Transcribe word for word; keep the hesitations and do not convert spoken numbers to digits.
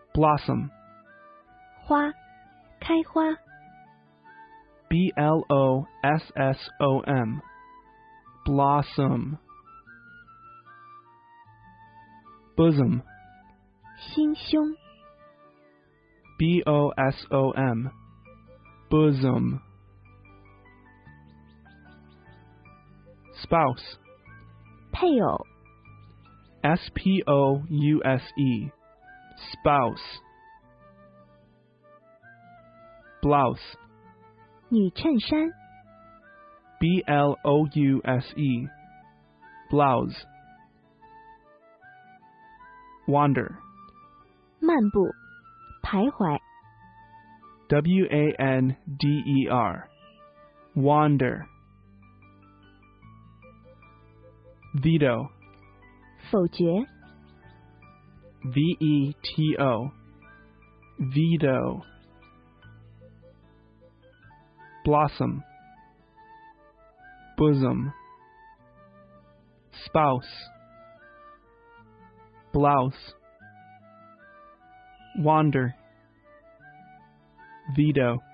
blossom, 花，开花。 B L O S S O M, blossom. Bosom, 心胸。 B O S O M, bosom. Spouse, 配偶。 S P O U S E, spouse. Blouse, 女衬衫。 B L O U S E, blouse. Wander, 漫步，徘徊。 W A N D E R, wander. Veto, 否决。 V E T O, veto. Blossom, bosom. Spouse, blouse. Wander, veto.